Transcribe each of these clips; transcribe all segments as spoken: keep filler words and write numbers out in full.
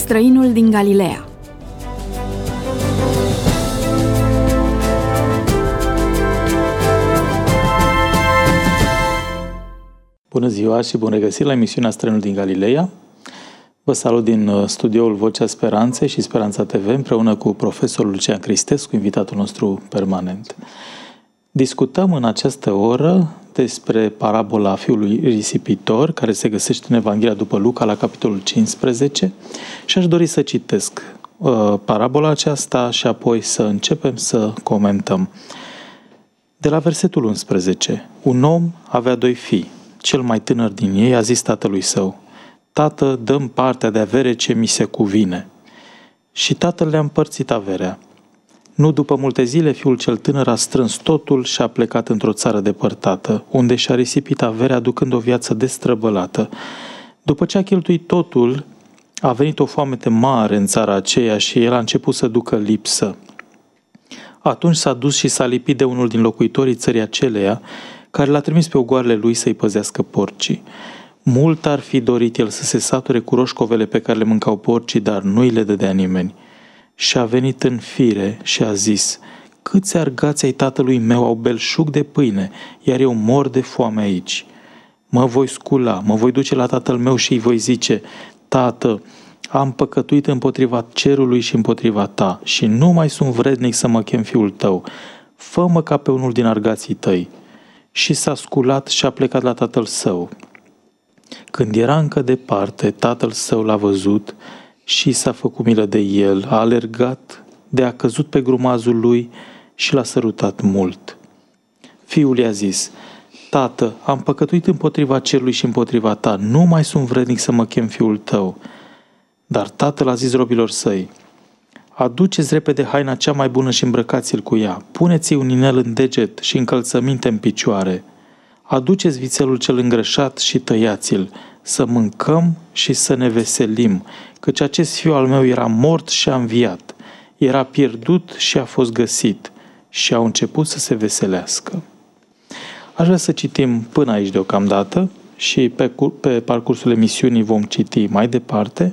Străinul din Galileea. Bună ziua și bun regăsit la emisiunea Străinul din Galileea. Vă salut din studioul Vocea Speranței și Speranța T V împreună cu profesorul Lucian Cristescu, invitatul nostru permanent. Discutăm în această oră despre parabola fiului risipitor, care se găsește în Evanghelia după Luca la capitolul cincisprezece, și aș dori să citesc uh, parabola aceasta și apoi să începem să comentăm. De la versetul unsprezece. Un om avea doi fii. Cel mai tânăr din ei a zis tatălui său: Tată, dă-mi partea de avere ce mi se cuvine. Și tatăl le-a împărțit averea. Nu după multe zile, fiul cel tânăr a strâns totul și a plecat într-o țară depărtată, unde și-a risipit averea, aducând o viață destrăbălată. După ce a cheltuit totul, a venit o foamete mare în țara aceea și el a început să ducă lipsă. Atunci s-a dus și s-a lipit de unul din locuitorii țării aceleia, care l-a trimis pe ogoarele lui să-i păzească porcii. Mult ar fi dorit el să se sature cu roșcovele pe care le mâncau porcii, dar nu îi le dădea nimeni. Și a venit în fire și a zis: Câți argați ai tatălui meu au belșug de pâine, iar eu mor de foame aici. Mă voi scula, mă voi duce la tatăl meu și îi voi zice: Tată, am păcătuit împotriva cerului și împotriva ta și nu mai sunt vrednic să mă chem fiul tău. Fă-mă ca pe unul din argații tăi. Și s-a sculat și a plecat la tatăl său. Când era încă departe, tatăl său l-a văzut și s-a făcut milă de el, a alergat, de a căzut pe grumazul lui și l-a sărutat mult. Fiul i-a zis: Tată, am păcătuit împotriva cerului și împotriva ta, nu mai sunt vrednic să mă chem fiul tău. Dar tatăl a zis robilor săi: Aduceți repede haina cea mai bună și îmbrăcați-l cu ea, puneți-i un inel în deget și încălțăminte în picioare. Aduceți vițelul cel îngrășat și tăiați-l, să mâncăm și să ne veselim, căci acest fiu al meu era mort și a înviat, era pierdut și a fost găsit, și au început să se veselească. Aș vrea să citim până aici deocamdată și pe, pe parcursul emisiunii vom citi mai departe.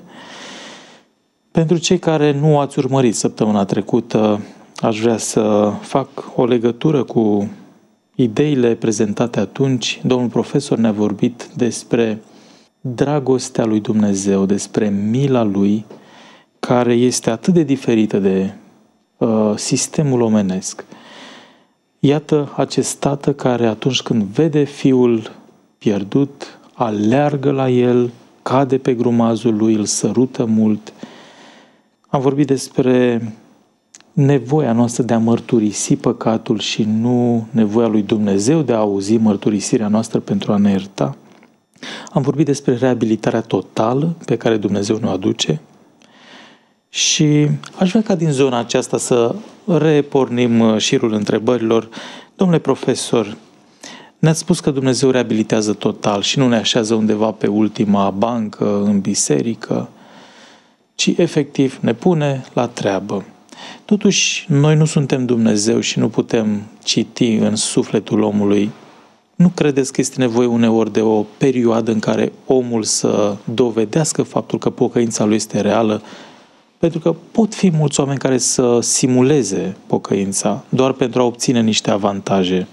Pentru cei care nu ați urmărit săptămâna trecută, aș vrea să fac o legătură cu ideile prezentate atunci. Domnul profesor ne-a vorbit despre dragostea lui Dumnezeu, despre mila lui, care este atât de diferită de uh, sistemul omenesc. Iată acest tată care atunci când vede fiul pierdut, aleargă la el, cade pe grumazul lui, îl sărută mult. Am vorbit despre nevoia noastră de a mărturisi păcatul și nu nevoia lui Dumnezeu de a auzi mărturisirea noastră pentru a ne ierta. Am vorbit despre reabilitarea totală pe care Dumnezeu ne-o aduce și aș vrea ca din zona aceasta să repornim șirul întrebărilor. Domnule profesor, ne-ați spus că Dumnezeu reabilitează total și nu ne așează undeva pe ultima bancă, în biserică, ci efectiv ne pune la treabă. Totuși, noi nu suntem Dumnezeu și nu putem citi în sufletul omului. Nu credeți că este nevoie uneori de o perioadă în care omul să dovedească faptul că pocăința lui este reală? Pentru că pot fi mulți oameni care să simuleze pocăința doar pentru a obține niște avantaje.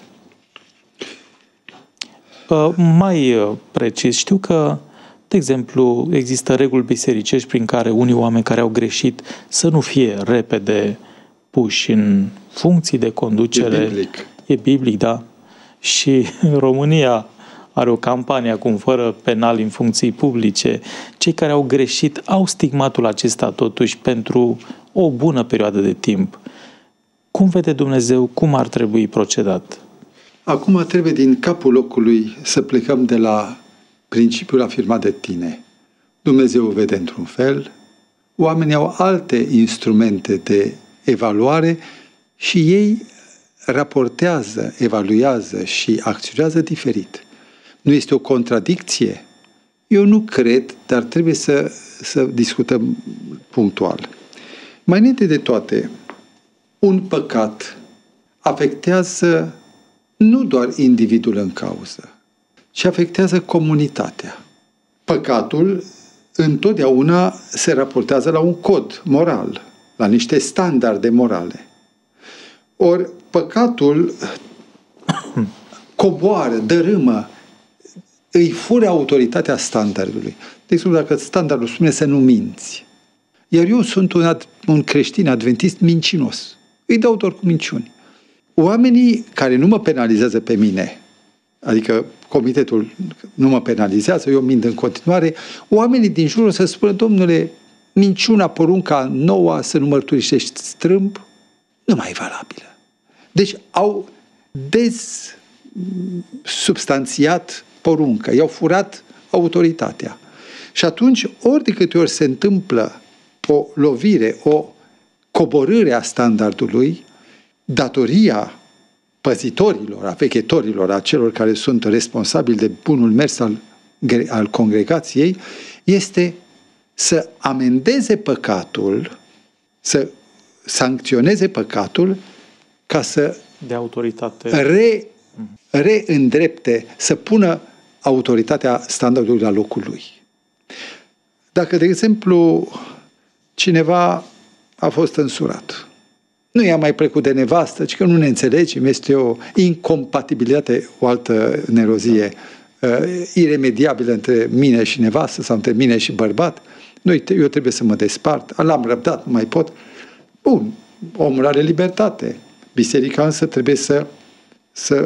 Mai precis, știu că, de exemplu, există reguli bisericești prin care unii oameni care au greșit să nu fie repede puși în funcții de conducere. E biblic. E biblic, da. Și România are o campanie acum fără penal în funcții publice. Cei care au greșit au stigmatul acesta totuși pentru o bună perioadă de timp. Cum vede Dumnezeu, cum ar trebui procedat? Acum trebuie din capul locului să plecăm de la principiul afirmat de tine. Dumnezeu vede într-un fel, oamenii au alte instrumente de evaluare și ei raportează, evaluează și acționează diferit. Nu este o contradicție? Eu nu cred, dar trebuie să, să discutăm punctual. Mai înainte de toate, un păcat afectează nu doar individul în cauză, ci afectează comunitatea. Păcatul întotdeauna se raportează la un cod moral, la niște standarde morale. Ori păcatul coboară, dărâmă, îi fură autoritatea standardului. De exemplu, dacă standardul spune să nu minți, iar eu sunt un, ad, un creștin adventist mincinos, îi dau doar cu minciuni. Oamenii care nu mă penalizează pe mine, adică comitetul nu mă penalizează, eu mint în continuare, oamenii din jur o să spună, domnule, minciuna, porunca noua să nu mărturisești strâmb, nu mai e valabilă. Deci au dezsubstanțiat porunca, i-au furat autoritatea. Și atunci, ori de câte ori se întâmplă o lovire, o coborâre a standardului, datoria păzitorilor, a vechetorilor, a celor care sunt responsabili de bunul mers al, al congregației, este să amendeze păcatul, să sancționeze păcatul, ca să de autoritate re, reîndrepte, să pună autoritatea standardului la locul lui. Dacă, de exemplu, cineva a fost însurat, nu i-a mai plăcut de nevastă, ci că nu ne înțelegem, este o incompatibilitate, o altă nerozie uh, iremediabilă între mine și nevastă sau între mine și bărbat, noi, eu trebuie să mă despart, l-am răbdat, nu mai pot. Bun, omul are libertate. Biserica însă trebuie să, să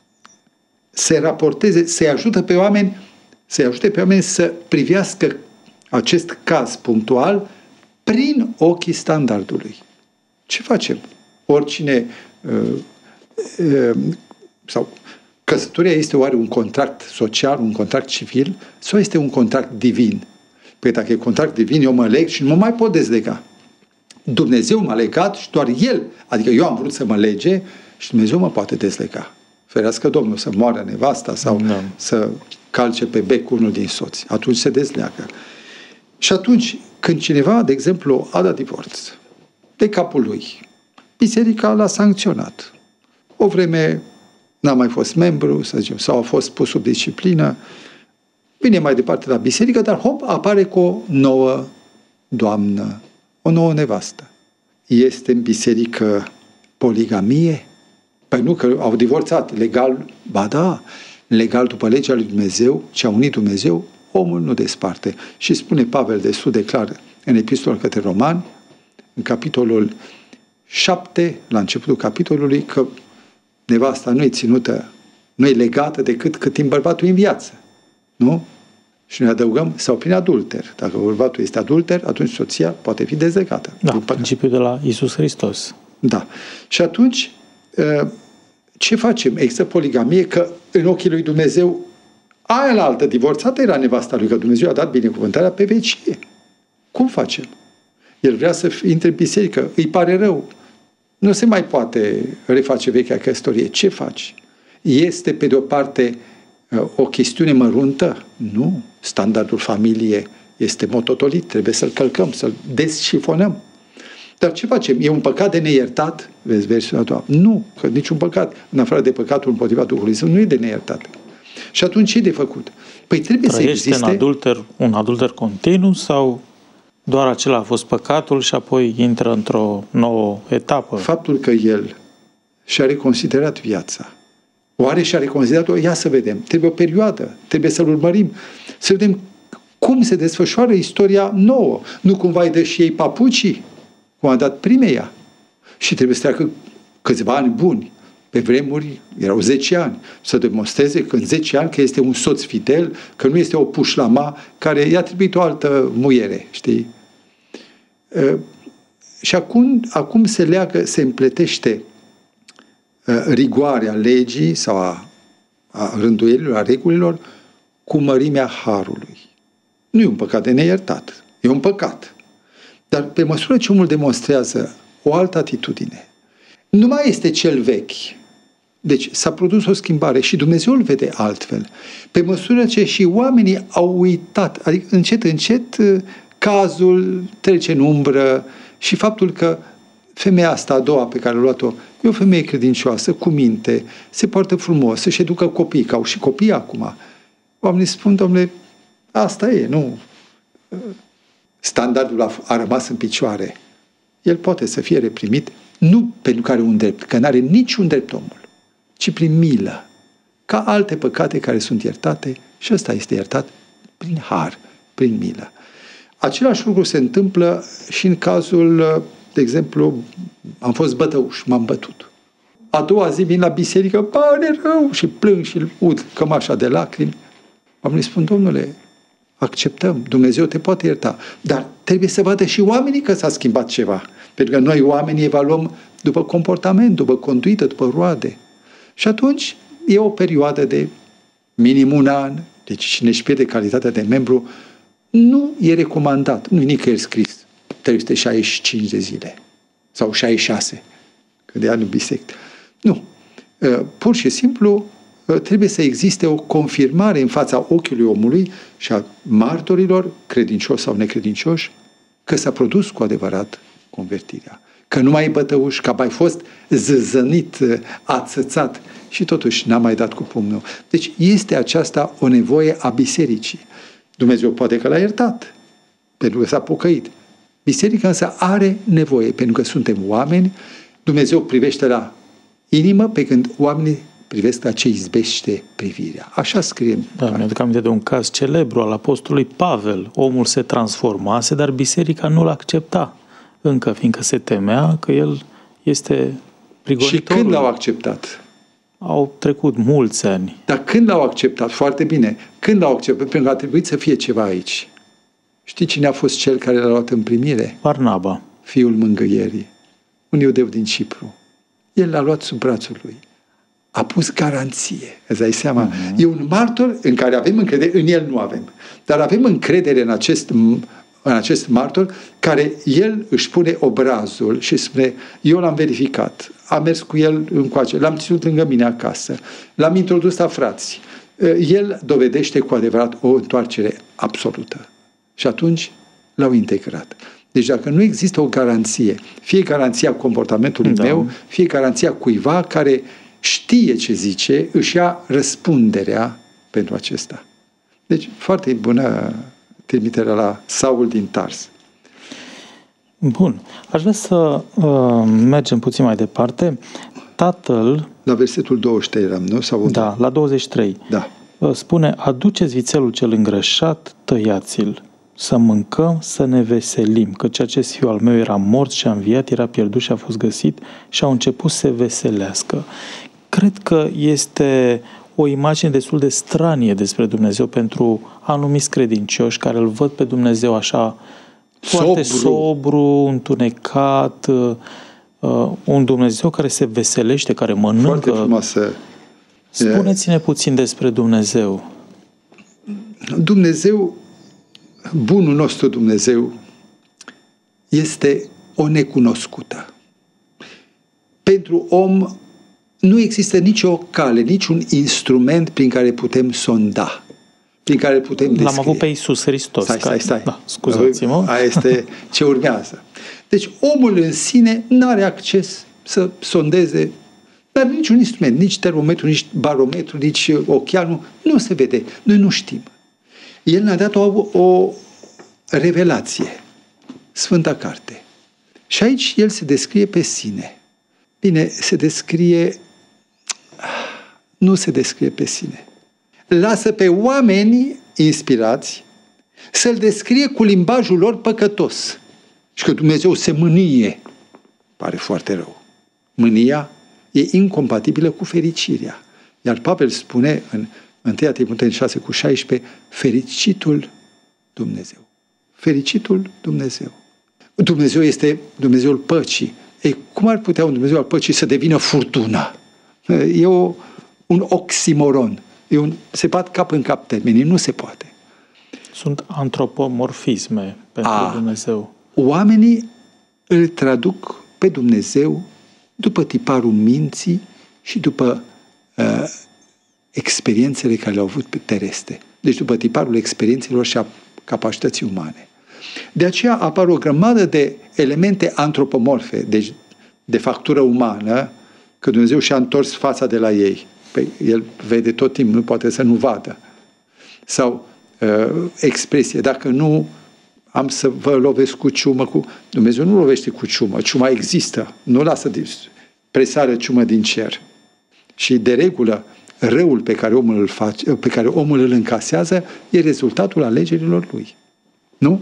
se raporteze, să-i ajută pe oameni, să-i ajute pe oameni să privească acest caz punctual prin ochii standardului. Ce facem? Oricine uh, uh, sau căsătoria este oare un contract social, un contract civil sau este un contract divin? Păi dacă e contract divin, eu mă leg și nu mă mai pot dezlega. Dumnezeu m-a legat și doar El, adică eu am vrut să mă lege și Dumnezeu mă poate dezlega. Ferească Domnul să moară nevasta sau da. să calce pe bec unul din soți. Atunci se dezleagă. Și atunci, când cineva, de exemplu, a dat divorț de capul lui, biserica l-a sancționat. O vreme n-a mai fost membru, să zicem, sau a fost pus sub disciplină, vine mai departe la biserică, dar hop, apare cu o nouă doamnă, o nouă nevastă. Este în biserică poligamie? Păi nu, că au divorțat legal, ba da, legal după legea lui Dumnezeu, ce a unit Dumnezeu, omul nu desparte. Și spune Pavel destul de clar în epistolul către Romani, în capitolul șapte, la începutul capitolului, că nevasta nu e ținută, nu e legată decât cât timp bărbatul e în viață. Nu? Și noi adăugăm, sau prin adulter. Dacă bărbatul este adulter, atunci soția poate fi dezlegată. Da, principiul de la Iisus Hristos. Da. Și atunci, ce facem? Există poligamie, că în ochii lui Dumnezeu aia la altă divorțată era nevasta lui, că Dumnezeu a dat binecuvântarea pe vecie. Cum facem? El vrea să intre în biserică, îi pare rău. Nu se mai poate reface vechea căsătorie. Ce faci? Este, pe de-o parte, o chestiune măruntă? Nu. Standardul familiei este mototolit, trebuie să-l călcăm, să-l desșifonăm. Dar ce facem? E un păcat de neiertat? Vezi versiunea a doua. Nu, că niciun păcat, în afară de păcatul împotriva Duhului Sfânt, nu e de neiertat. Și atunci ce e de făcut? Păi trebuie Trăiește să existe... în adulter, un adulter continuu sau doar acela a fost păcatul și apoi intră într-o nouă etapă? Faptul că el și-a reconsiderat viața. Oare și-a reconsiderat-o? Ia să vedem. Trebuie o perioadă. Trebuie să-l urmărim. Să vedem cum se desfășoară istoria nouă. Nu cumva îi dă și ei papucii, cum a dat primeia. Și trebuie să treacă câțiva ani buni. Pe vremuri erau zece ani. Să demonstreze că în zece ani că este un soț fidel, că nu este o pușlama care i-a trebuit o altă muiere. Știi? Uh, și acum, acum se leagă, se împletește uh, rigoarea legii sau a, a rânduielilor, a regulilor cu mărimea harului. Nu e un păcat de neiertat. E un păcat. Dar pe măsură ce omul demonstrează o altă atitudine, nu mai este cel vechi. Deci s-a produs o schimbare și Dumnezeu îl vede altfel. Pe măsură ce și oamenii au uitat, adică încet, încet, cazul trece în umbră și faptul că femeia asta a doua pe care a luat-o e o femeie credincioasă, cu minte, se poartă frumos, să-și educă copiii, că au și copii acum. Oamenii spun, domnule, asta e, nu. standardul a, a rămas în picioare, el poate să fie reprimit, nu pentru că are un drept, că nu are niciun drept omul, ci prin milă, ca alte păcate care sunt iertate, și ăsta este iertat prin har, prin milă. Același lucru se întâmplă și în cazul, de exemplu, am fost bătăuș, m-am bătut. A doua zi vin la biserică, pare rău, și plâng și ud cămașa de lacrimi. Oamenii spun, domnule, acceptăm, Dumnezeu te poate ierta, dar trebuie să vadă și oamenii că s-a schimbat ceva. Pentru că noi oamenii evaluăm după comportament, după conduită, după roade. Și atunci e o perioadă de minim un an, deci cine își pierde calitatea de membru, nu e recomandat, nu e nicăieri scris, trei sute șaizeci și cinci de zile sau șaizeci și șase, că de anul bisect. Nu. Pur și simplu trebuie să existe o confirmare în fața ochiului omului și a martorilor, credincioși sau necredincioși, că s-a produs cu adevărat convertirea. Că nu mai e bătăuș, că a mai fost zăzănit, ațățat și totuși n-a mai dat cu pumnul. Deci este aceasta o nevoie a bisericii. Dumnezeu poate că l-a iertat, pentru că s-a pocăit. Biserica însă are nevoie, pentru că suntem oameni, Dumnezeu privește la inimă, pe când oamenii privesc la ce izbește privirea. Așa scrie. Da, mi-aduc aminte de un caz celebru al apostolului Pavel. Omul se transformase, dar biserica nu l-accepta încă, fiindcă se temea că el este prigonitorul. Și când l-au acceptat? Au trecut mulți ani. Dar când l-au acceptat? Foarte bine. Când l-au acceptat? Pentru că a trebuit să fie ceva aici. Știi cine a fost cel care l-a luat în primire? Barnaba. Fiul mângâierii. Un iudeu din Cipru. El l-a luat sub brațul lui. A pus garanție. Îți dai seama? Uh-huh. E un martor în care avem încredere, în el nu avem. Dar avem încredere în acest, în acest martor care el își pune obrazul și spune, eu l-am verificat, am mers cu el încoace, l-am ținut lângă mine acasă, l-am introdus la frați. El dovedește cu adevărat o întoarcere absolută. Și atunci l-au integrat. Deci dacă nu există o garanție, fie garanția comportamentului da. meu, fie garanția cuiva care știe ce zice, își ia răspunderea pentru acesta. Deci, foarte bună trimiterea la Saul din Tars. Bun. Aș vrea să uh, mergem puțin mai departe. Tatăl... La versetul douăzeci și trei eram, nu? Sau unde? Da, la douăzeci și trei. Da. Uh, spune, aduceți vițelul cel îngrășat, tăiați-l, să mâncăm, să ne veselim, căci acest fiu al meu era mort și a înviat, era pierdut și a fost găsit și au început să se veselească. Cred că este o imagine destul de stranie despre Dumnezeu pentru anumiți credincioși care îl văd pe Dumnezeu așa foarte sobru, sobru întunecat, uh, un Dumnezeu care se veselește, care mănâncă. Foarte frumoasă. Spuneți-ne puțin despre Dumnezeu. Dumnezeu, bunul nostru Dumnezeu, este o necunoscută. Pentru om nu există nicio cale, niciun instrument prin care putem sonda, prin care putem descrie. L-am avut pe Iisus Hristos. Stai, stai, stai. Da, scuzați-mă. Aia este ce urmează. Deci omul în sine nu are acces să sondeze, dar niciun instrument, nici termometru, nici barometru, nici ochianul, nu se vede. Noi nu știm. El ne-a dat o, o revelație, Sfânta Carte. Și aici el se descrie pe sine. Bine, se descrie, nu se descrie pe sine. Lasă pe oameni inspirați să-l descrie cu limbajul lor păcătos. Și că Dumnezeu se mânie. Pare foarte rău. Mânia e incompatibilă cu fericirea. Iar Pavel spune în întâi Timotei șase cu șaisprezece, fericitul Dumnezeu. Fericitul Dumnezeu. Dumnezeu este Dumnezeul păcii. Ei, cum ar putea un Dumnezeu al păcii să devină furtuna? E o, un oximoron. E un, se bat cap în cap termenii. Nu se poate. Sunt antropomorfisme pentru A, Dumnezeu. Oamenii îl traduc pe Dumnezeu după tiparul minții și după uh, experiențele care le-au avut pe terestre. Deci după tiparul experiențelor și a capacității umane. De aceea apar o grămadă de elemente antropomorfe, deci de factură umană, că Dumnezeu și-a întors fața de la ei. Păi el vede tot timpul, nu poate să nu vadă. Sau uh, expresie, dacă nu am să vă lovesc cu ciumă. Cu... Dumnezeu nu lovește cu ciumă. Ciuma există. Nu lasă presară ciumă din cer. Și de regulă, răul pe care omul îl face, pe care omul îl încasează e rezultatul alegerilor lui. Nu?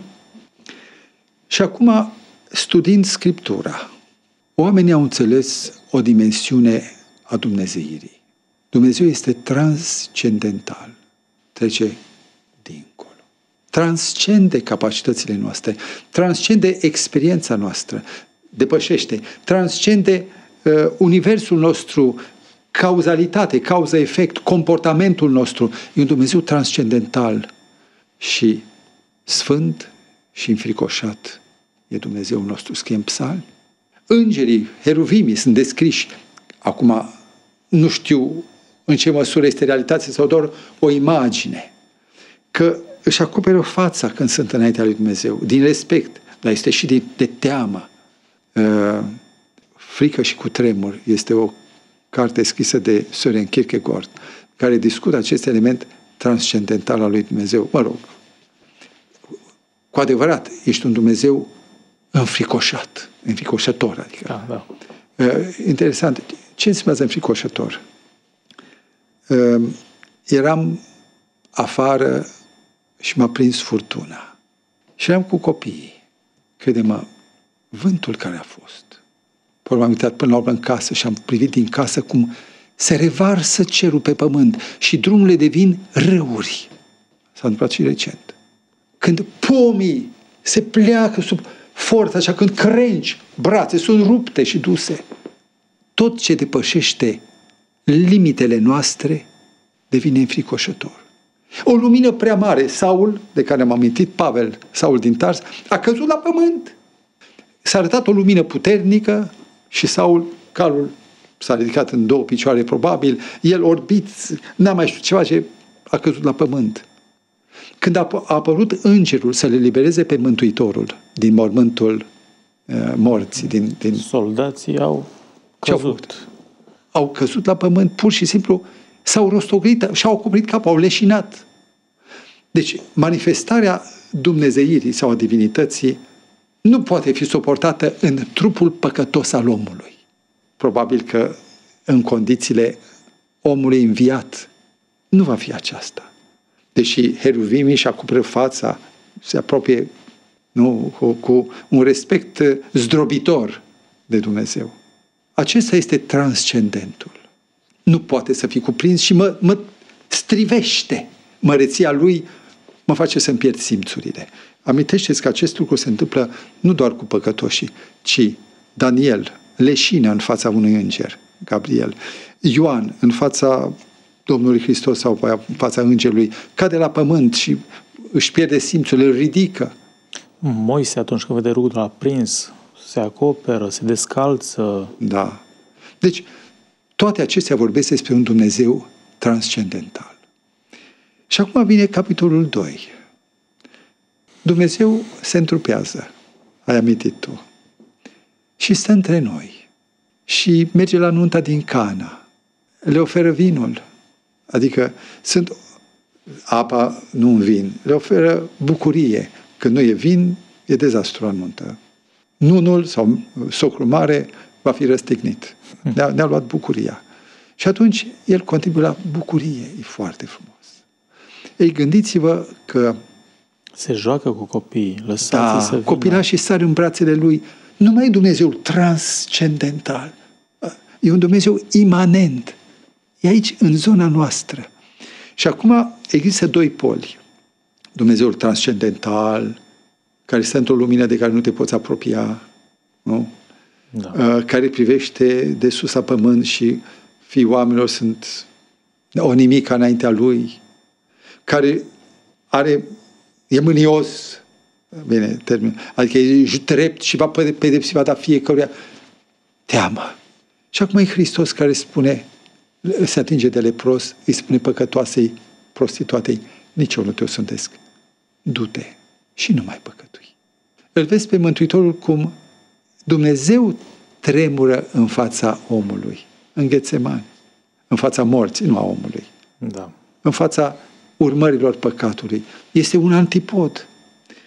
Și acum, studiind Scriptura, oamenii au înțeles o dimensiune a dumnezeirii. Dumnezeu este transcendental. Trece dincolo. Transcende capacitățile noastre. Transcende experiența noastră. Depășește. Transcende uh, universul nostru, cauzalitate, cauză-efect, comportamentul nostru. E un Dumnezeu transcendental și sfânt și înfricoșat. E Dumnezeu nostru, scrie în Psalmi. Îngerii, heruvimii sunt descriși. Acum, nu știu în ce măsură este realitate sau doar o imagine. Că își acoperă fața când sunt înaintea lui Dumnezeu, din respect, dar este și de, de teamă. Uh, frică și cutremur este o carte scrisă de Søren Kierkegaard, care discută acest element transcendental al lui Dumnezeu. Mă rog, cu adevărat, ești un Dumnezeu înfricoșat, înfricoșător. Adică. Da, da. Uh, interesant. Ce înseamnă înfricoșător? Uh, eram afară și m-a prins furtuna. Și eram cu copiii. Crede-mă, vântul care a fost. Păi m-am uitat până la urmă în casă și am privit din casă cum se revarsă cerul pe pământ și drumurile devin râuri. S-a întâmplat și recent. Când pomii se pleacă sub forța așa, când crengi, brațe sunt rupte și duse. Tot ce depășește limitele noastre devine înfricoșător. O lumină prea mare, Saul, de care am amintit, Pavel, Saul din Tars, a căzut la pământ. S-a arătat o lumină puternică și Saul, calul s-a ridicat în două picioare probabil, el orbit, n-a mai știut ceva ce a căzut la pământ. Când a apărut îngerul să le libereze pe Mântuitorul din mormântul uh, morții, din, din... Soldații au căzut. Au, au căzut la pământ, pur și simplu s-au rostoglit și-au acoperit capul, au leșinat. Deci, manifestarea dumnezeirii sau a divinității nu poate fi suportată în trupul păcătos al omului. Probabil că în condițiile omului înviat nu va fi aceasta. Deși heruvimii și acoperă fața, se apropie nu, cu, cu un respect zdrobitor de Dumnezeu. Acesta este transcendentul. Nu poate să fie cuprins și mă, mă strivește. Măreția lui mă face să-mi pierd simțurile. Amintește-ți că acest lucru se întâmplă nu doar cu păcătoșii, ci Daniel leșină în fața unui înger, Gabriel. Ioan în fața Domnului Hristos sau în fața îngerului cade la pământ și își pierde simțurile, îl ridică. Moise, atunci când vede rugul aprins, se acoperă, se descalță. Da. Deci, toate acestea vorbesc despre un Dumnezeu transcendental. Și acum vine capitolul doi. Dumnezeu se întrupează, ai amintit tu, și stă între noi și merge la nunta din Cana, le oferă vinul, adică sunt apa, nu un vin, le oferă bucurie. Când nu e vin, e dezastru la nuntă. Nunul sau socrul mare va fi răstignit. Ne-a, ne-a luat bucuria. Și atunci el contribuie la bucurie. E foarte frumos. Ei, gândiți-vă că se joacă cu copiii, lăsați-i da, să vină. copilașii sar în brațele lui. Nu mai e Dumnezeu transcendental. E un Dumnezeu imanent. E aici, în zona noastră. Și acum există doi poli. Dumnezeul transcendental, care stă într-o lumină de care nu te poți apropia, nu? Da. Care privește de sus la pământ și fiii oamenilor sunt o nimica înaintea lui, care are, e mânios, bine, termin, adică e drept și va pedepsi, va da fiecăruia teamă. Și acum e Hristos care spune, se atinge de lepros, îi spune păcătoasei, prostituatei, nici eu nu te osândesc, du-te și nu mai păcătui. Îl vezi pe Mântuitorul cum Dumnezeu tremură în fața omului, în Ghetsemani, în fața morții, nu a omului, da. în fața urmărilor păcatului. Este un antipod.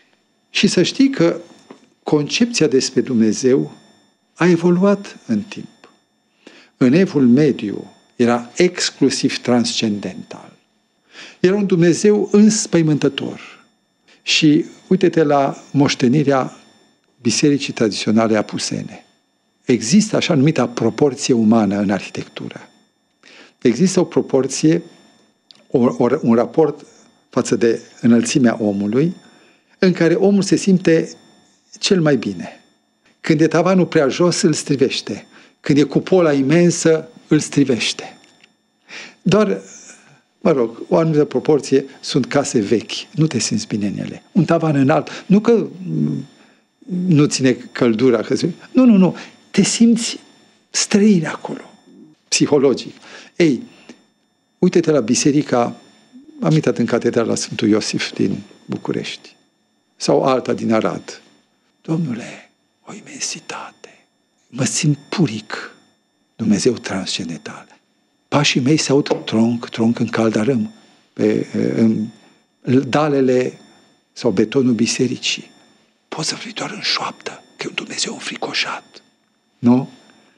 Și să știi că concepția despre Dumnezeu a evoluat în timp. În Evul Mediu era exclusiv transcendental. Era un Dumnezeu înspăimântător. Și uite-te la moștenirea bisericii tradiționale apusene. Există așa numita proporție umană în arhitectură. Există o proporție, o, o, un raport față de înălțimea omului, în care omul se simte cel mai bine. Când e tavanul prea jos, îl strivește. Când e cupola imensă, îl strivește. Doar, mă rog, o anumită proporție sunt case vechi. Nu te simți bine în ele. Un tavan înalt, nu că nu ține căldura. Că... Nu, nu, nu. Te simți străin acolo, psihologic. Ei, uite-te la biserica, am intrat în catedrala Sfântul Iosif din București, sau alta din Arad. Domnule, o imensitate. Mă simt puric. Dumnezeu transcendental. Pașii mei se aud tronc, tronc în caldarâm, pe în dalele sau betonul bisericii. Poți să fii doar în șoaptă, că e un Dumnezeu înfricoșat. Nu?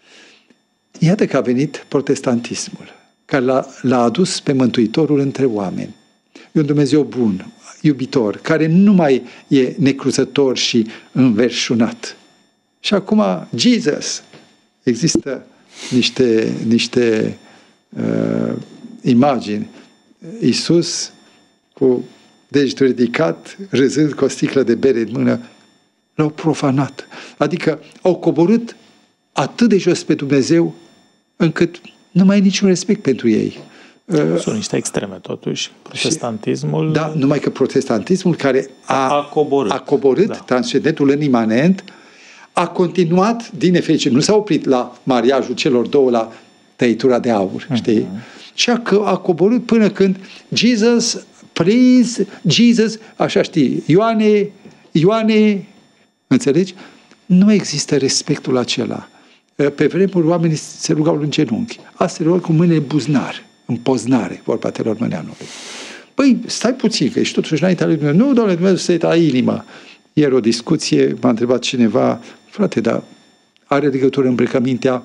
Iată că a venit protestantismul, care l-a, l-a adus pe Mântuitorul între oameni. E un Dumnezeu bun, iubitor, care nu mai e necruzător și înverșunat. Și acum, Jesus, există niște, niște uh, imagini. Iisus cu degetul ridicat, râzând cu o sticlă de bere în mână, l-au profanat. Adică au coborât atât de jos pe Dumnezeu, încât nu mai e niciun respect pentru ei. Sunt niște extreme, totuși. Protestantismul... Și, da, numai că protestantismul, care a, a coborât, a coborât da. transcendentul în imanent, a continuat, din nefericire, nu s-a oprit la mariajul celor două, la tăitura de aur, uh-huh. știi? Și a, a coborât până când Jesus, please, Jesus, așa știi, Ioane, Ioane, înțelegi? Nu există respectul acela. Pe vremuri oamenii se rugau în genunchi. Asta se rugau cu mâinile în buzunar, în poznare, vorba Telormăneanului. Păi, stai puțin, că ești totuși înaintea lui Dumnezeu. Nu, Doamne, Dumnezeu să-i la inimă. Ieri o discuție, m-a întrebat cineva, frate, dar are legătură îmbrăcămintea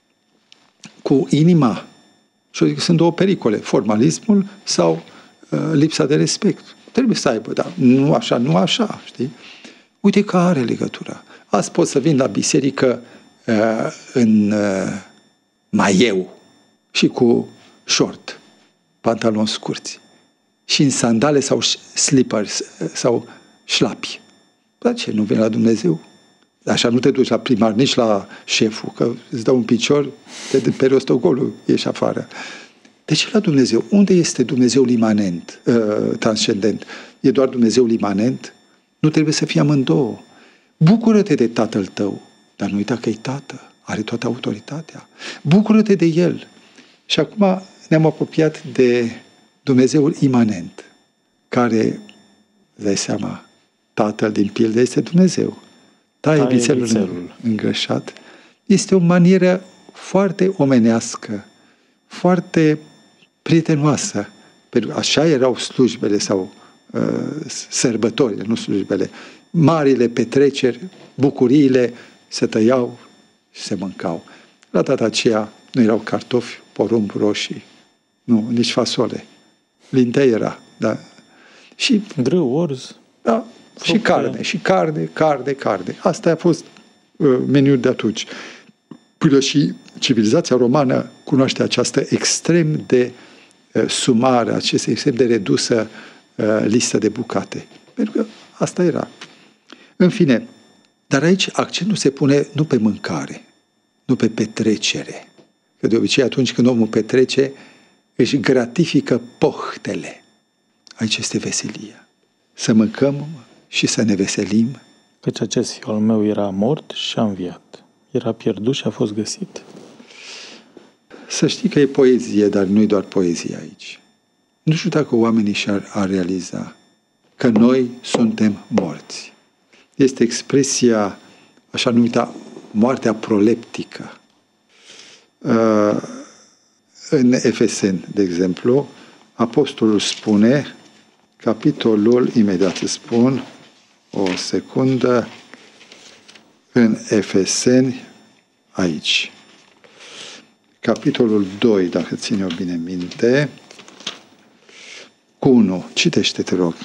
cu inima? Și eu zic că sunt două pericole, formalismul sau uh, lipsa de respect. Trebuie să aibă, dar nu așa, nu așa, știi? Uite că are legătură. Azi pot să vin la biserică uh, în uh, maieu și cu short, pantaloni scurți și în sandale sau slippers sau șlapi. Dar ce, nu vine la Dumnezeu? Așa nu te duci la primar, nici la șeful, că îți dă un picior, te dă pe rostogolul, ieși afară. De ce la Dumnezeu? Unde este Dumnezeul imanent, uh, transcendent? E doar Dumnezeul imanent? Nu trebuie să fie amândouă. Bucură-te de Tatăl tău, dar nu uita că e Tată, are toată autoritatea. Bucură-te de El. Și acum ne-am apropiat de Dumnezeul imanent, care, îți dai seama, Tatăl din pildă este Dumnezeu. Taie vițelul, vițelul îngrășat. Este o manieră foarte omenească, foarte prietenoasă. Pentru că așa erau slujbele sau uh, sărbătorile, nu slujbele. Marile petreceri, bucuriile se tăiau și se mâncau. La data aceea nu erau cartofi, porumb, roșii, nu, nici fasole. Lintea era, da. Și grâu, orz. Da, și carne, și carne, carne, carne. Asta a fost uh, meniul de atunci. Până și civilizația romană cunoaște această extrem de uh, sumară, această extrem de redusă uh, listă de bucate. Pentru că asta era. În fine, dar aici accentul se pune nu pe mâncare, nu pe petrecere. Că de obicei atunci când omul petrece, își gratifică pohtele. Aici este veselia. Să mâncăm și să ne veselim. Căci acest fiul al meu era mort și a înviat. Era pierdut și a fost găsit. Să știi că e poezie, dar nu e doar poezie aici. Nu știu dacă oamenii și-ar ar realiza că noi suntem morți. Este expresia așa numită moartea proleptică. Uh, în Efeseni, de exemplu, apostolul spune, capitolul, imediat îți spun, o secundă, în Efeseni, aici. Capitolul doi, dacă țin eu bine minte, cu unu. Citește, te rog.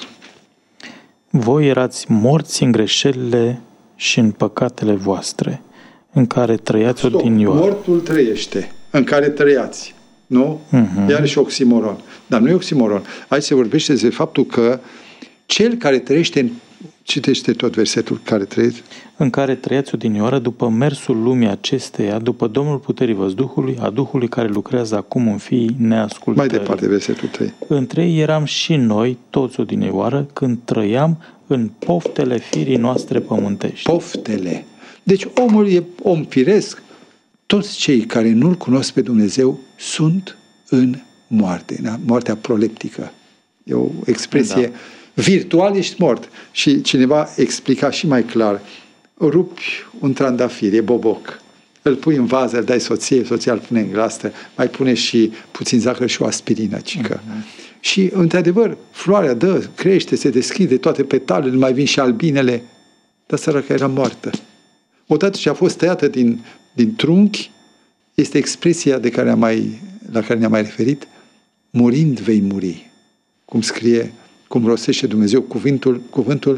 Voi erați morți în greșelile și în păcatele voastre, în care trăiați odinioară. Mortul trăiește, în care trăiați. Nu? Uh-huh. Iarăși oximoron. Dar nu e oximoron. Aici se vorbește despre faptul că cel care trăiește în... Citește tot versetul care trăiește. În care trăiați odinioară după mersul lumii acesteia, după Domnul puterii văzduhului, a Duhului care lucrează acum în fiii neascultării. Mai departe, versetul trei. Între ei eram și noi, toți odinioară, când trăiam în poftele firii noastre pământești. Poftele. Deci omul e om firesc. Toți cei care nu-L cunosc pe Dumnezeu sunt în moarte, în moartea proleptică. E o expresie... Da. Virtual ești mort. Și cineva explica și mai clar. Rupi un trandafir, e boboc. Îl pui în vază, îl dai soției, soția îl pune în glastă, mai pune și puțin zahăr și o aspirină, cică. Uh-huh. Și, într-adevăr, floarea dă, crește, se deschide, toate petalele, mai vin și albinele. Dar săraca era moartă. Odată ce a fost tăiată din, din trunchi, este expresia de care am mai, la care ne-am mai referit, murind vei muri. Cum scrie, cum rostește Dumnezeu cuvântul, cuvântul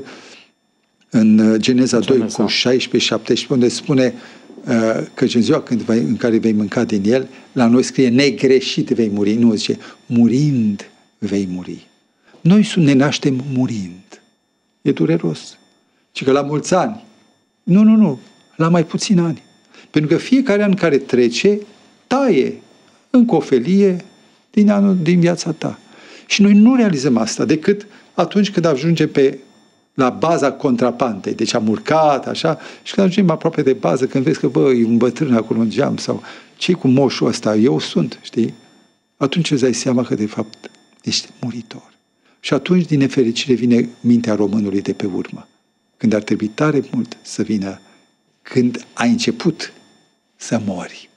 în Geneza doi cu șaisprezece șaptesprezece, unde spune uh, că în ziua când vei, în care vei mânca din el, la noi scrie negreșit vei muri. Nu, zice murind vei muri. Noi ne naștem murind. E dureros. Și că la mulți ani. Nu, nu, nu. La mai puțini ani. Pentru că fiecare an care trece, taie încă o felie din, anul, din viața ta. Și noi nu realizăm asta decât atunci când ajungem pe, la baza contrapantei. Deci am urcat, așa, și când ajungem aproape de bază, când vezi că, bă, e un bătrân acolo în geam, sau ce-i cu moșul ăsta? Eu sunt, știi? Atunci îți dai seama că, de fapt, ești muritor. Și atunci, din nefericire, vine mintea românului de pe urmă. Când ar trebui tare mult să vină, când ai început să mori.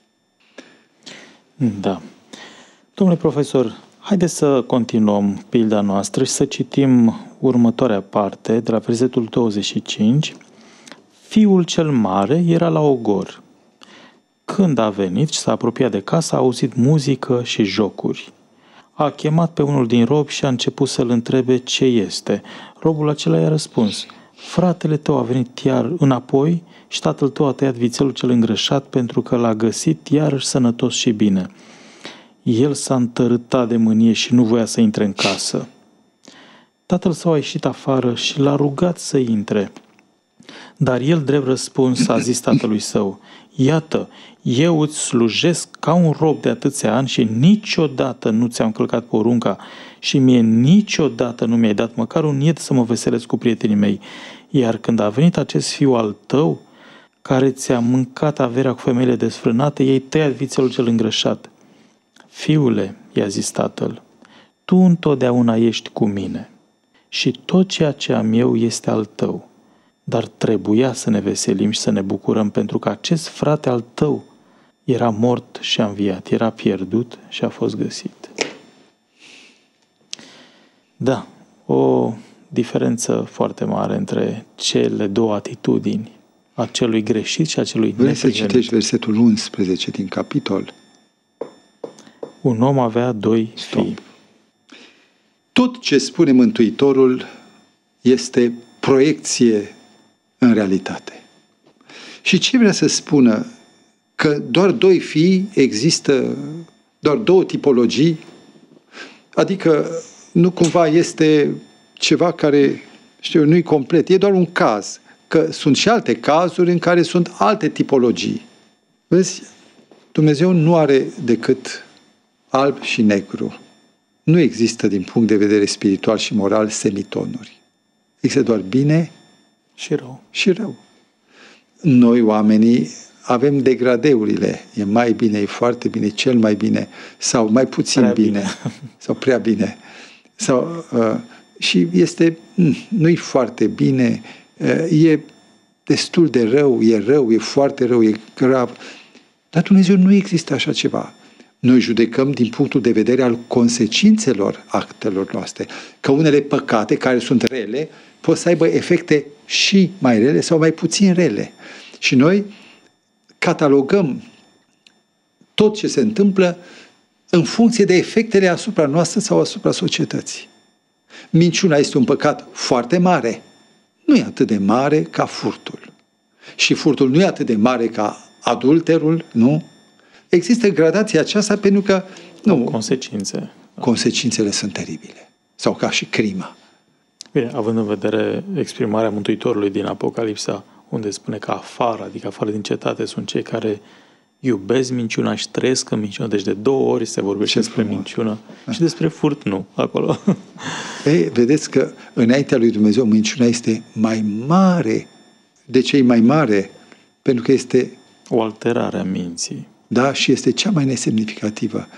Da. Domnule profesor, haideți să continuăm pilda noastră și să citim următoarea parte, de la versetul douăzeci și cinci. Fiul cel mare era la ogor. Când a venit și s-a apropiat de casă, a auzit muzică și jocuri. A chemat pe unul din robi și a început să-l întrebe ce este. Robul acela i-a răspuns: fratele tău a venit iar înapoi și tatăl tău a tăiat vițelul cel îngrășat pentru că l-a găsit iarăși sănătos și bine. El s-a întărâtat de mânie și nu voia să intre în casă. Tatăl său a ieșit afară și l-a rugat să intre. Dar el, drept răspuns, a zis tatălui său: iată, eu îți slujesc ca un rob de atâția ani și niciodată nu ți-am călcat porunca și mie niciodată nu mi-ai dat măcar un niet să mă veselesc cu prietenii mei. Iar când a venit acest fiu al tău, care ți-a mâncat averea cu femeile desfrânate, ei tăiat vițelul cel îngrășat. Fiule, i-a zis tatăl, tu întotdeauna ești cu mine și tot ceea ce am eu este al tău. Dar trebuia să ne veselim și să ne bucurăm, pentru că acest frate al tău era mort și a înviat, era pierdut și a fost găsit. Da, o diferență foarte mare între cele două atitudini, a celui greșit și a celui neprihănit. Vrei să citești versetul unsprezece din capitol? Un om avea doi Stop. fii. Tot ce spune Mântuitorul este proiecție în realitate. Și ce vrea să spună? Că doar doi fii există, doar două tipologii? Adică nu cumva este ceva care, știu, nu-i complet, e doar un caz. Că sunt și alte cazuri în care sunt alte tipologii. Vezi, Dumnezeu nu are decât alb și negru. Nu există din punct de vedere spiritual și moral semitonuri. Există doar bine și rău. Și rău. Noi, oamenii, avem degradeurile. E mai bine, e foarte bine, cel mai bine, sau mai puțin prea bine, bine, sau prea bine. Sau, uh, și este, nu-i foarte bine, uh, e destul de rău, e rău, e foarte rău, e grav. Dar Dumnezeu nu există așa ceva. Noi judecăm din punctul de vedere al consecințelor actelor noastre. Că unele păcate care sunt rele pot să aibă efecte și mai rele sau mai puțin rele. Și noi catalogăm tot ce se întâmplă în funcție de efectele asupra noastră sau asupra societății. Minciuna este un păcat foarte mare. Nu e atât de mare ca furtul. Și furtul nu e atât de mare ca adulterul, nu? Există gradația aceasta pentru că nu, consecințe. Consecințele sunt teribile. Sau ca și crima. Bine, având în vedere exprimarea Mântuitorului din Apocalipsa, unde spune că afară, adică afară din cetate, sunt cei care iubesc minciuna și trăiesc în minciună. Deci de două ori se vorbește despre minciună și despre furt nu, acolo. Ei, vedeți că înaintea lui Dumnezeu minciuna este mai mare. De ce e mai mare? Pentru că este o alterare a minții. Da, și este cea mai nesemnificativă.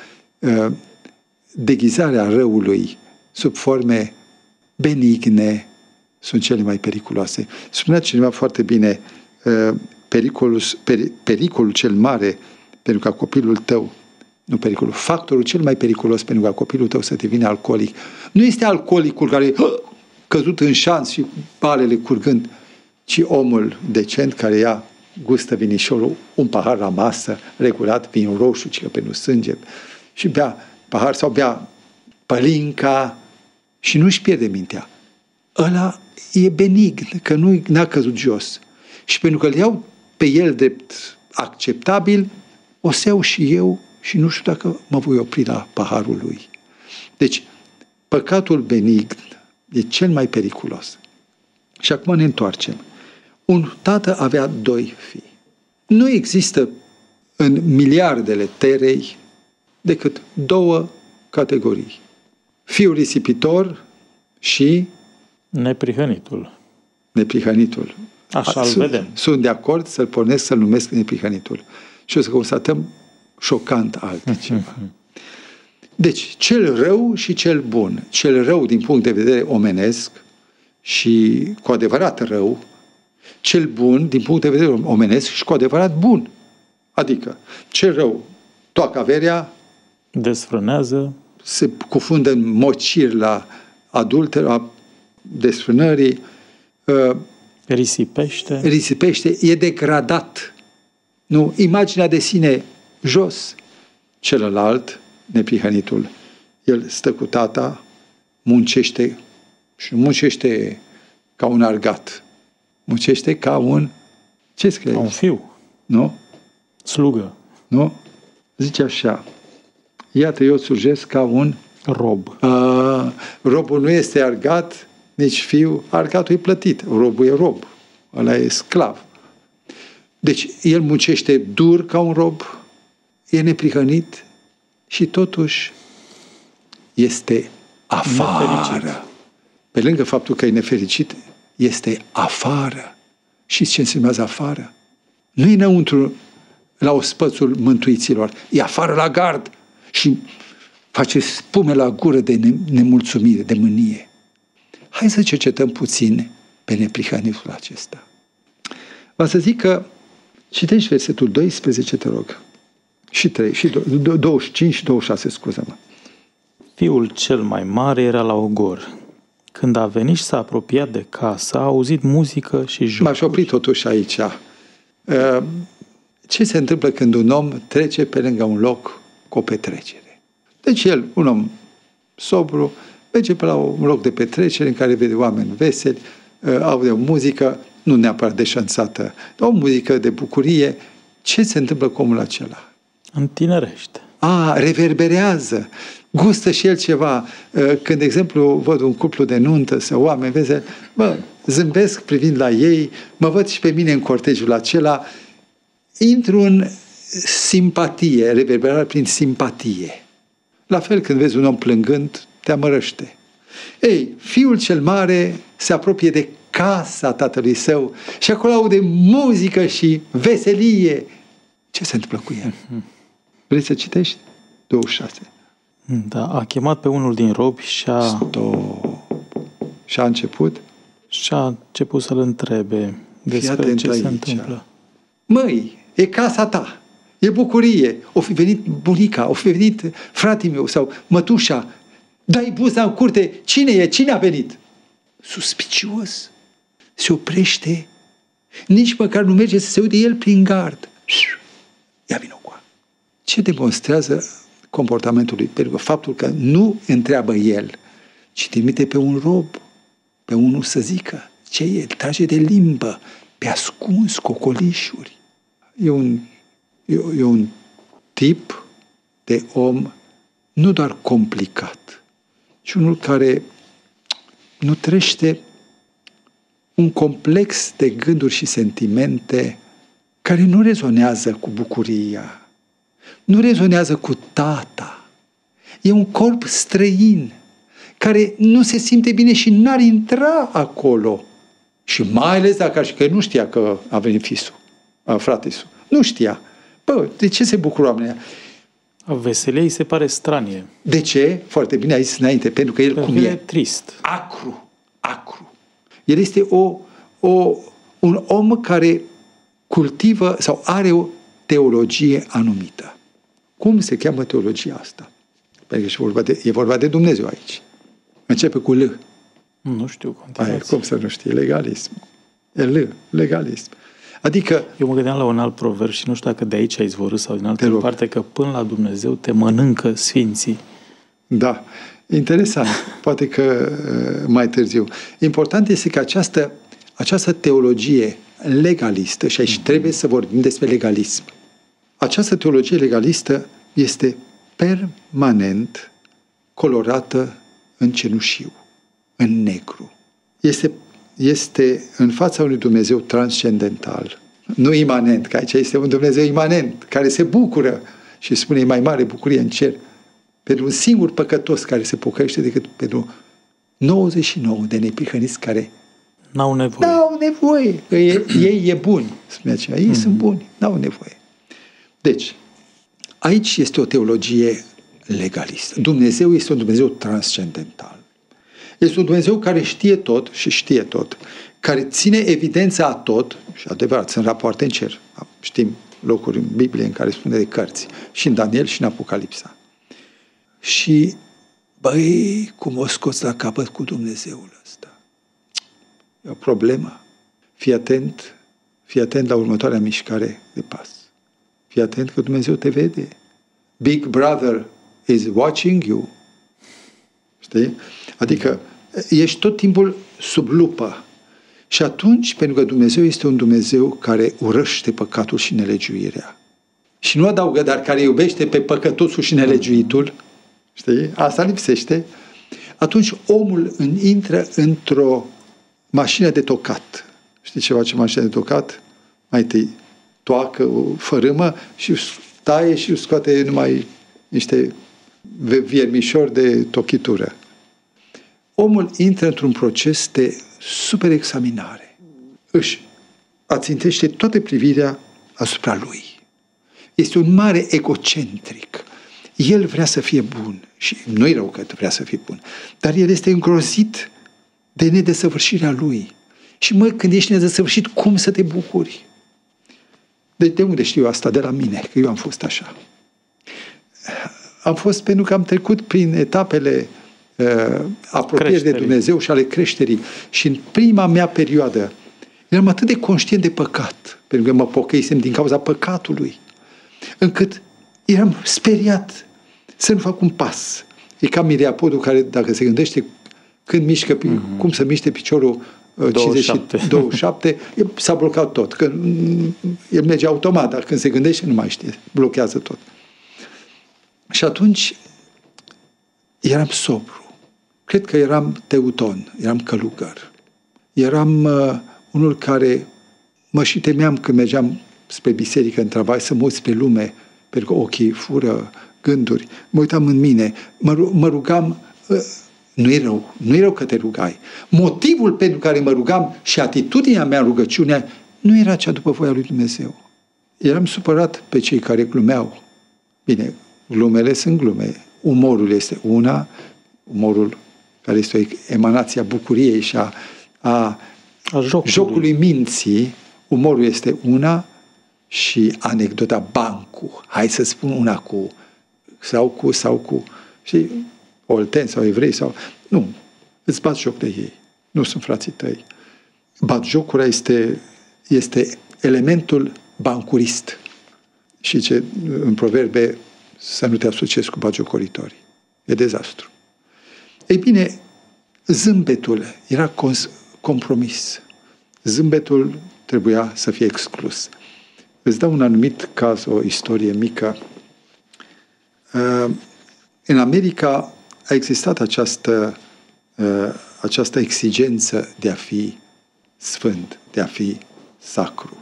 Deghizarea răului sub forme benigne sunt cele mai periculoase. Spunea cineva foarte bine, pericolul, pericolul cel mare pentru ca copilul tău, nu pericolul, factorul cel mai periculos pentru ca copilul tău să devină alcoolic, nu este alcoolicul care e căzut în șanț și balele curgând, ci omul decent care ia, gustă vinișorul, un pahar la masă, regulat, vin roșu, cică pentru sânge, și bea pahar sau bea pălinca și nu-și pierde mintea. Ăla e benign, că nu n-a căzut jos. Și pentru că îl iau pe el drept acceptabil, o să iau și eu și nu știu dacă mă voi opri la paharul lui. Deci, păcatul benign e cel mai periculos. Și acum ne întoarcem. Un tată avea doi fii. Nu există în miliardele terei decât două categorii. Fiul risipitor și neprihănitul. Neprihănitul. Așa îl vedem. Sunt de acord să-l pornesc, să-l numesc neprihănitul. Și o să constatăm șocant altceva. Deci, cel rău și cel bun. Cel rău din punct de vedere omenesc și cu adevărat rău, cel bun din punct de vedere omenesc și cu adevărat bun. Adică, cel rău toacă averea, desfrânează, se cufundă în mociri la adulter, la desfrânării, risipește. risipește, e degradat. Nu? Imaginea de sine jos. Celălalt, neprihănitul, el stă cu tata, muncește și muncește ca un argat. Muncește ca un... Ce scrie? Ca un fiu. Nu? Slugă. Nu? Zice așa. Iată, eu slujesc ca un... rob. A, robul nu este argat, nici fiu. Argatul e plătit. Robul e rob. Ăla e sclav. Deci, el muncește dur ca un rob, e neprihănit și totuși este afară. Nefericit. Pe lângă faptul că e nefericit, este afară. Și ce înseamnă afară? Nu e înăuntru la ospățul mântuiților, e afară la gard și face spume la gură de nemulțumire, de mânie. Hai să cercetăm puțin pe neprihănitul acesta. Va să zic că citești versetul doisprezece, te rog. Și trei, și douăzeci și cinci și douăzeci și șase, scuză-mă. Fiul cel mai mare era la ogor. Când a venit și s-a apropiat de casă, a auzit muzică și jocuri. M-aș opri totuși aici. Ce se întâmplă când un om trece pe lângă un loc cu o petrecere? Deci el, un om sobru, merge pe la un loc de petrecere în care vede oameni veseli, aude o muzică, nu neapărat deșanțată, dar o muzică de bucurie. Ce se întâmplă cu omul acela? Întinerește. A, reverberează. Gustă și el ceva. Când, de exemplu, văd un cuplu de nuntă sau oameni veseli, bă, zâmbesc privind la ei, mă văd și pe mine în cortejul acela, intru în simpatie, reverberare prin simpatie. La fel, când vezi un om plângând, te amărăște. Ei, fiul cel mare se apropie de casa tatălui său și acolo aude muzică și veselie. Ce se întâmplă cu el? Vrei să citești? douăzeci și șase. Da, a chemat pe unul din robi și a... Stop. Și a început? Și a început să-l întrebe despre ce se întâmplă. Măi, e casa ta. E bucurie. O fi venit bunica, o fi venit fratele meu sau mătușa. Dai buza în curte. Cine e? Cine a venit? Suspicios. Se oprește. Nici măcar nu merge să se uite el prin gard. Ia vină cu a. Ce demonstrează comportamentul lui? Pentru că faptul că nu întreabă el, ci trimite pe un rob, pe unul să zică ce e, trage de limbă, pe ascuns, cocolișuri. E un, e, e un tip de om nu doar complicat, ci unul care nutrește un complex de gânduri și sentimente care nu rezonează cu bucuria, nu rezonează cu tata. E un corp străin care nu se simte bine și n-ar intra acolo. Și mai ales dacă și că nu știa că a venit fisul, frate-isul. Nu știa. Bă, de ce se bucură oamenii? Veselia îi se pare stranie. De ce? Foarte bine ai zis înainte, pentru că el pentru cum că e? e trist. Acru. Acru. El este o, o, un om care cultivă sau are o teologie anumită. Cum se cheamă teologia asta? Pentru că e vorba de, e vorba de Dumnezeu aici. Începe cu L. Nu știu, continuați. Cum să nu știi? Legalism. E L. Legalism. Adică... Eu mă gândeam la un alt proverb și nu știu dacă de aici a izvorât sau din altă parte, că până la Dumnezeu te mănâncă sfinții. Da. Interesant. Poate că mai târziu. Important este că această, această teologie legalistă, și aici trebuie să vorbim despre legalism, această teologie legalistă este permanent colorată în cenușiu, în negru. Este, este în fața unui Dumnezeu transcendental, nu imanent, că aici este un Dumnezeu imanent, care se bucură și spune, e mai mare bucurie în cer pentru un singur păcătos care se pocăiește decât pentru nouăzeci și nouă de neprihăniți care n-au nevoie. N-au nevoie. Ei, ei e buni, spune aceea. Ei mm-hmm. sunt buni, n-au nevoie. Deci, aici este o teologie legalistă. Dumnezeu este un Dumnezeu transcendental. Este un Dumnezeu care știe tot și știe tot, care ține evidența a tot, și adevărat, sunt rapoarte în cer. Știm locuri în Biblie în care spune de cărți, și în Daniel și în Apocalipsa. Și, băi, cum o scoți la capăt cu Dumnezeul ăsta? E o problemă. Fii atent, fii atent la următoarea mișcare de pas. Fii atent că Dumnezeu te vede. Big Brother is watching you. Știi? Adică ești tot timpul sub lupă. Și atunci, pentru că Dumnezeu este un Dumnezeu care urăște păcatul și nelegiuirea. Și nu adaugă, dar care iubește pe păcătosul și nelegiuitul, știi? Asta lipsește. Atunci omul intră într-o mașină de tocat. Știi ce face mașina de tocat? Mai întâi toacă o fărâmă și taie și scoate numai niște viermișori de tochitură. Omul intră într-un proces de superexaminare. Își ațintește toată privirea asupra lui. Este un mare egocentric. El vrea să fie bun și nu-i rău că vrea să fie bun, dar el este îngrozit de nedesăvârșirea lui. Și mă, când ești nedesăvârșit, cum să te bucuri? De, de unde știu asta? De la mine, că eu am fost așa. Am fost pentru că am trecut prin etapele uh, apropierii de Dumnezeu și ale creșterii. Și în prima mea perioadă eram atât de conștient de păcat, pentru că mă pocăisem din cauza păcatului, încât eram speriat să nu fac un pas. E ca Miriapodul care, dacă se gândește când mișcă, mm-hmm. cum să miște piciorul cincizeci și douăzeci și șapte, s-a blocat tot. Că el merge automat, dar când se gândește nu mai știe, blochează tot. Și atunci eram sobru. Cred că eram teuton, eram călugăr. Eram uh, unul care mă și temeam când mergeam spre biserică în travai să mă uit spre lume, pentru că ochii fură gânduri. Mă uitam în mine, mă, mă rugam, uh, nu-i rău, nu-i rău că te rugai. Motivul pentru care mă rugam și atitudinea mea în rugăciune nu era cea după voia lui Dumnezeu. Eram supărat pe cei care glumeau. Bine, glumele sunt glume. Umorul este una, umorul care este o emanație a bucuriei și a, a, a jocului. jocului minții, umorul este una, și anecdota Bancu. Hai să spun una cu sau cu, sau cu și olteni sau evrei sau... Nu, îți bați joc de ei. Nu sunt frații tăi. Batjocura este, este elementul bancurist. Și ce în proverbe să nu te asociezi cu batjocoritorii. E dezastru. Ei bine, zâmbetul era cons- compromis. Zâmbetul trebuia să fie exclus. Îți dau un anumit caz, o istorie mică. În America a existat această, această exigență de a fi sfânt, de a fi sacru.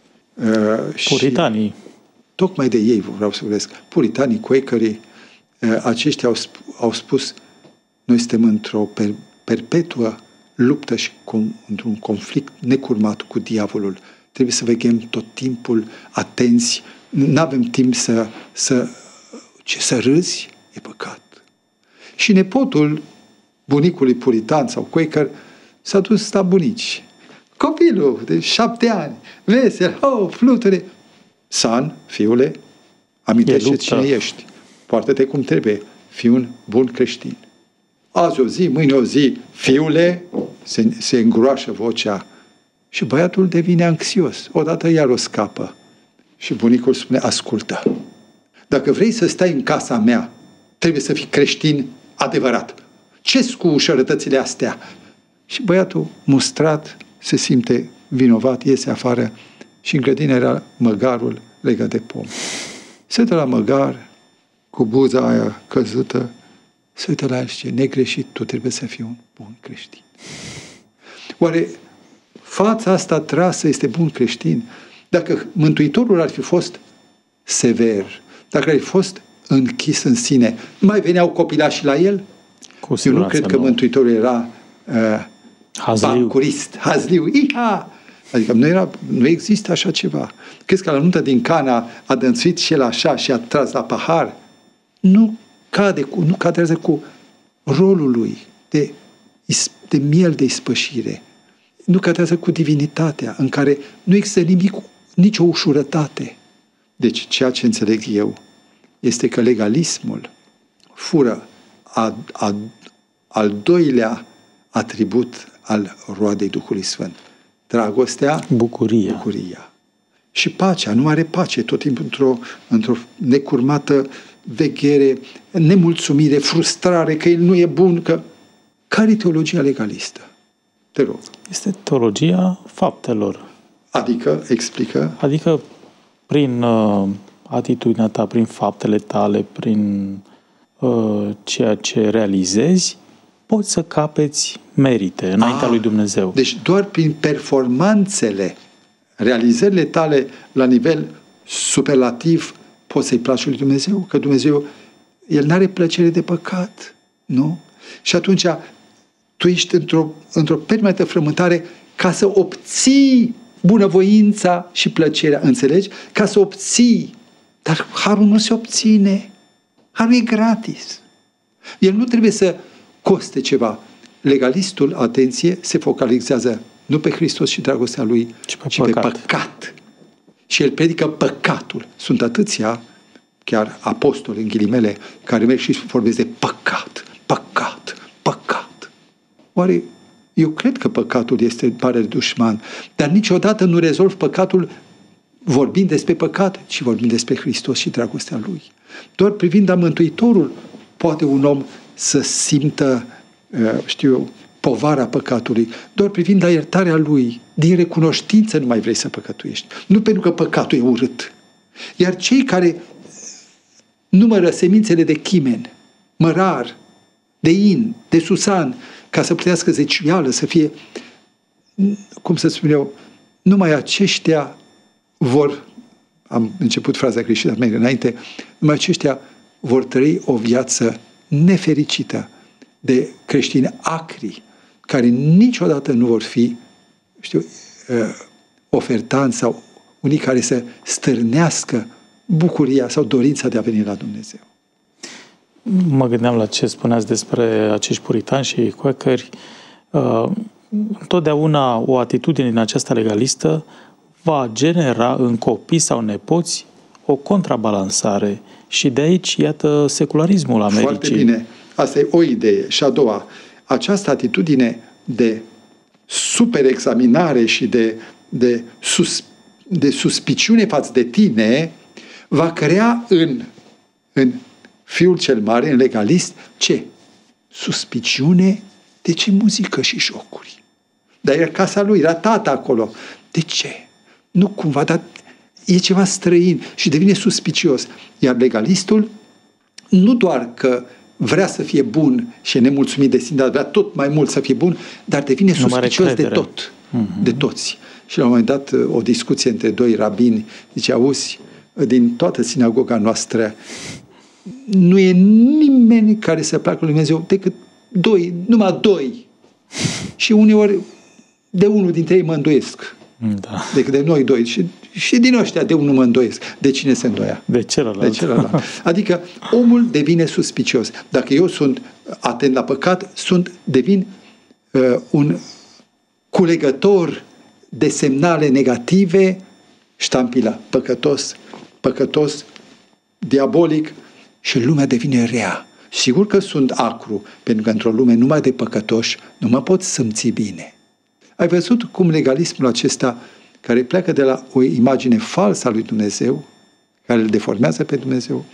Puritanii. Și tocmai de ei vreau să vorbesc. Puritanii, quakerii, aceștia au, sp- au spus: noi suntem într-o per- perpetuă luptă și com- într-un conflict necurmat cu diavolul. Trebuie să veghem tot timpul atenți. Nu avem timp să, să, ce, să râzi, e păcat. Și nepotul bunicului puritan sau quaker s-a dus la bunici. Copilul de șapte ani, vesel, oh, fluture. Son, fiule, amintește cine ești. Poartă-te cum trebuie. Fii un bun creștin. Azi o zi, mâine o zi, fiule, se, se îngroașă vocea. Și băiatul devine anxios. Odată iar o scapă. Și bunicul spune: ascultă, dacă vrei să stai în casa mea, trebuie să fii creștin adevărat. Ce-s cu ușărătățile astea? Și băiatul, mustrat, se simte vinovat, iese afară și în grădină era măgarul legat de pom. Se uită la măgar, cu buza aia căzută, se uită la el și zice: negreșit, tu trebuie să fii un bun creștin. Oare fața asta trasă este bun creștin? Dacă Mântuitorul ar fi fost sever, dacă ar fi fost închis în sine, nu mai veneau copilașii la el? Cu Eu nu cred că nu. Mântuitorul era uh, hazliu. bancurist, hazliu, iha! Adică nu, era, nu există așa ceva. Crezi că la nuntă din Cana a dănțuit și el așa și a tras la pahar? Nu cade cu, nu cadrează cu rolul lui de, de miel de ispășire. Nu cadrează cu divinitatea, în care nu există nimic, nicio ușurătate. Deci, ceea ce înțeleg eu este că legalismul fură a, a, al doilea atribut al roadei Duhului Sfânt. Dragostea, bucuria. bucuria. Și pacea, nu are pace, tot timpul într-o, într-o necurmată veghere, nemulțumire, frustrare, că el nu e bun, că... Care e teologia legalistă? Te rog. Este teologia faptelor. Adică, explică. Adică prin uh, atitudinea ta, prin faptele tale, prin uh, ceea ce realizezi, poți să capeți merite înaintea ah, lui Dumnezeu. Deci doar prin performanțele, realizările tale la nivel superlativ poți să-i placi lui Dumnezeu, că Dumnezeu, El n-are plăcere de păcat, nu? Și atunci tu ești într-o, într-o permanentă frământare ca să obții bunăvoința și plăcerea, înțelegi? Ca să obții. Dar harul nu se obține. Harul e gratis. El nu trebuie să coste ceva. Legalistul, atenție, se focalizează nu pe Hristos și dragostea Lui, ci pe, ci păcat. pe păcat. Și el predică păcatul. Sunt atâția, chiar apostoli, în ghilimele, care merg și vorbesc de păcat, păcat, păcat. Oare eu cred că păcatul este mare dușman, dar niciodată nu rezolv păcatul vorbind despre păcat, ci vorbind despre Hristos și dragostea Lui. Doar privind la Mântuitorul poate un om să simtă, știu eu, povara păcatului. Doar privind la iertarea Lui, din recunoștință nu mai vrei să păcătuiești. Nu pentru că păcatul e urât. Iar cei care numără semințele de chimen, mărar, de in, de susan, ca să plătească zeciuială, să fie, cum să spun eu, numai aceștia vor, am început fraza greșită mai înainte, numai aceștia vor trăi o viață nefericită de creștini acri, care niciodată nu vor fi, știu, ofertanți sau unii care să stârnească bucuria sau dorința de a veni la Dumnezeu. Mă gândeam la ce spuneați despre acești puritani și quakeri. Uh, întotdeauna o atitudine din aceasta legalistă va genera în copii sau nepoți o contrabalansare. Și de aici, iată, secularismul Americii. Foarte bine. Asta e o idee. Și a doua, această atitudine de superexaminare și de, de, sus, de suspiciune față de tine va crea în, în fiul cel mare, în legalist, ce? Suspiciune de ce muzică și jocuri. Dar era casa lui, era tata acolo. De ce? Nu cumva, dar e ceva străin și devine suspicios. Iar legalistul nu doar că vrea să fie bun și e nemulțumit de sine, dar vrea tot mai mult să fie bun, dar devine suspicios de tot. Mm-hmm. De toți. Și la un moment dat o discuție între doi rabini, zice, auzi, din toată sinagoga noastră nu e nimeni care să placă lui Dumnezeu decât doi, numai doi. Și uneori de unul dintre ei mă îndoiesc. Da. Decât de noi doi. Și, și din ăștia de unul mă îndoiesc. De cine se îndoia? De celălalt. De celălalt. Adică omul devine suspicios. Dacă eu sunt atent la păcat, sunt, devin uh, un culegător de semnale negative, ștampila, păcătos, păcătos, diabolic, și lumea devine rea. Sigur că sunt acru, pentru că într-o lume numai de păcătoși nu mă pot simți bine. Ai văzut cum legalismul acesta, care pleacă de la o imagine falsă a lui Dumnezeu, care îl deformează pe Dumnezeu,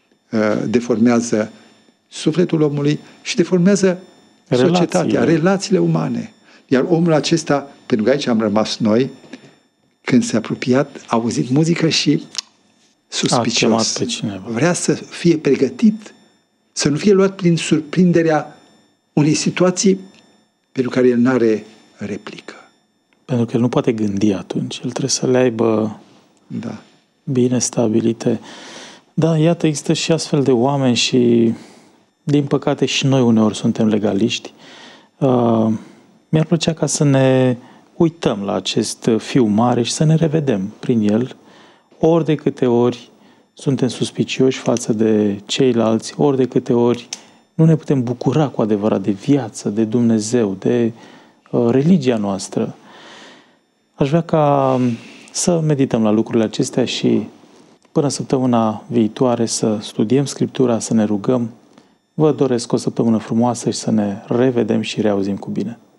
deformează sufletul omului și deformează Relațiile. societatea, relațiile umane. Iar omul acesta, pentru că aici am rămas noi, când s-a apropiat, a auzit muzică și suspicios. Pe cineva. Vrea să fie pregătit, să nu fie luat prin surprinderea unei situații pentru care el n-are replică. Pentru că el nu poate gândi atunci. El trebuie să le aibă da. bine stabilite. Da, iată, există și astfel de oameni și, din păcate, și noi uneori suntem legaliști. Uh, mi-ar plăcea ca să ne uităm la acest fiu mare și să ne revedem prin el, ori de câte ori suntem suspicioși față de ceilalți, ori de câte ori nu ne putem bucura cu adevărat de viață, de Dumnezeu, de uh, religia noastră. Aș vrea ca să medităm la lucrurile acestea și până săptămâna viitoare să studiem Scriptura, să ne rugăm. Vă doresc o săptămână frumoasă și să ne revedem și reauzim cu bine.